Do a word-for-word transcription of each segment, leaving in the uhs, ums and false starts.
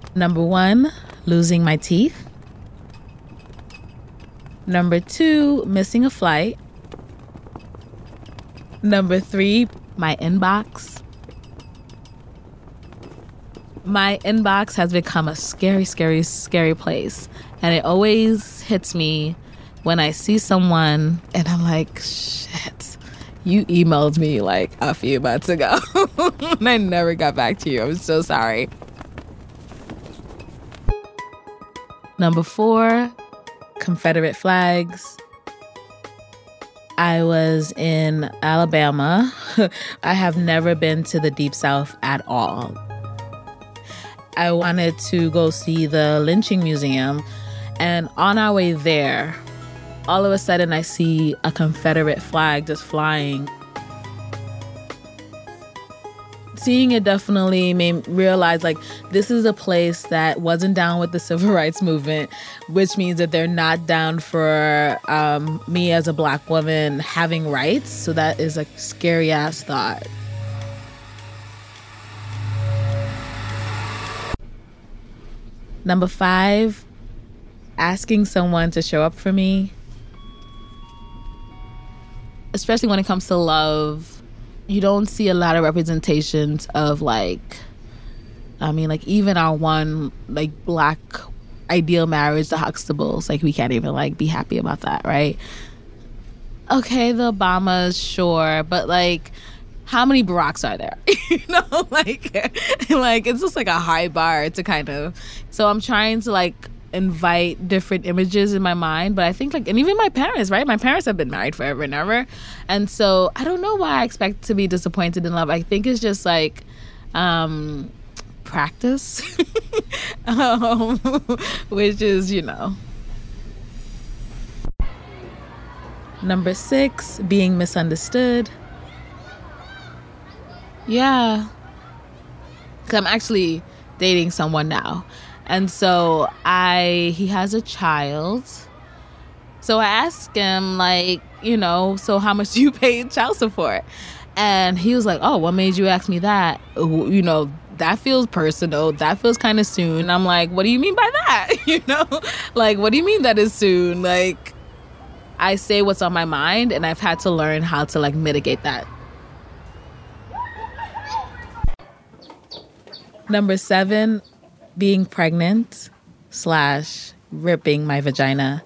Number one, losing my teeth. Number two, missing a flight. Number three, my inbox. My inbox has become a scary, scary, scary place. And it always hits me when I see someone and I'm like, shit, you emailed me like a few months ago. And I never got back to you. I'm so sorry. Number four, Confederate flags. I was in Alabama. I have never been to the Deep South at all. I wanted to go see the lynching museum. And on our way there, all of a sudden I see a Confederate flag just flying. Seeing it definitely made me realize, like, this is a place that wasn't down with the civil rights movement, which means that they're not down for um, me as a Black woman having rights. So that is a scary ass thought. Number five, asking someone to show up for me. Especially when it comes to love. You don't see a lot of representations of, like, I mean, like, even our one, like, Black ideal marriage, the Huxtables, like, we can't even, like, be happy about that, right? Okay, the Obamas, sure, but, like, how many Baracks are there? You know, like, like, it's just, like, a high bar to kind of, so I'm trying to, like, invite different images in my mind. But I think, like, and even my parents, right? My parents have been married forever and ever. And so I don't know why I expect to be disappointed in love. I think it's just like um, practice, um, which is, you know. Number six, being misunderstood. Yeah. 'Cause I'm actually dating someone now. And so I, he has a child. So I asked him, like, you know, so how much do you pay in child support? And he was like, oh, what made you ask me that? You know, that feels personal. That feels kind of soon. I'm like, what do you mean by that? You know, like, what do you mean that is soon? Like, I say what's on my mind, and I've had to learn how to, like, mitigate that. Number seven, being pregnant slash ripping my vagina.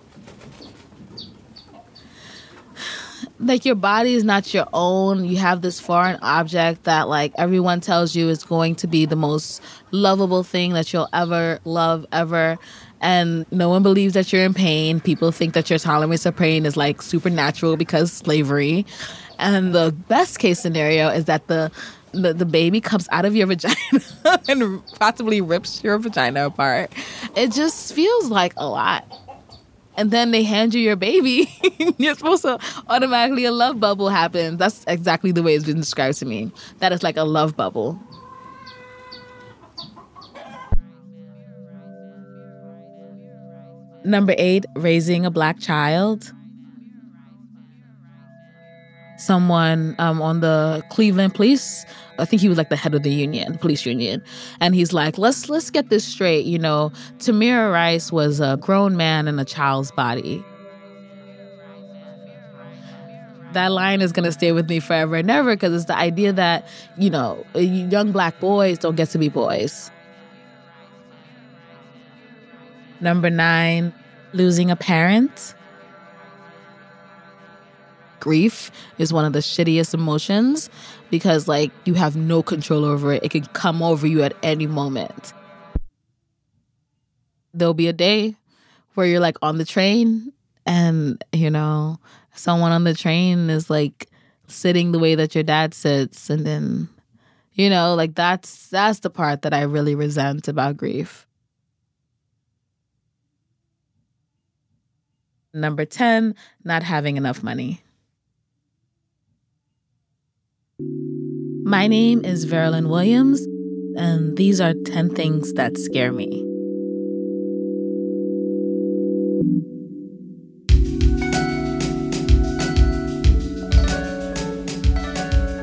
Like, your body is not your own. You have this foreign object that, like, everyone tells you is going to be the most lovable thing that you'll ever love, ever. And no one believes that you're in pain. People think that your tolerance of pain is, like, supernatural because slavery. And the best case scenario is that the The, the baby comes out of your vagina and possibly rips your vagina apart. It just feels like a lot. And then they hand you your baby. You're supposed to automatically, a love bubble happens. That's exactly the way it's been described to me. That is like a love bubble. Number eight, raising a Black child. Someone um, on the Cleveland police, I think he was like the head of the union, police union. And he's like, let's let's get this straight. You know, Tamir Rice was a grown man in a child's body. That line is going to stay with me forever and ever because it's the idea that, you know, young Black boys don't get to be boys. Number nine, losing a parent. Grief is one of the shittiest emotions because, like, you have no control over it. It can come over you at any moment. There'll be a day where you're, like, on the train and, you know, someone on the train is, like, sitting the way that your dad sits. And then, you know, like, that's that's the part that I really resent about grief. Number ten, not having enough money. My name is Veralyn Williams, and these are ten things that scare me.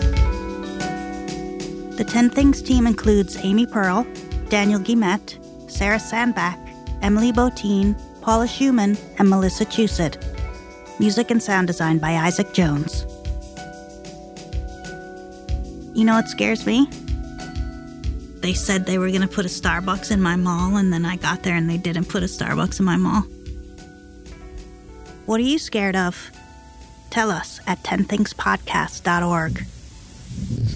The ten Things team includes Amy Pearl, Daniel Guillemette, Sarah Sandbach, Emily Botine, Paula Schumann, and Melissa Chusett. Music and sound design by Isaac Jones. You know what scares me? They said they were going to put a Starbucks in my mall, and then I got there and they didn't put a Starbucks in my mall. What are you scared of? Tell us at ten things podcast dot org.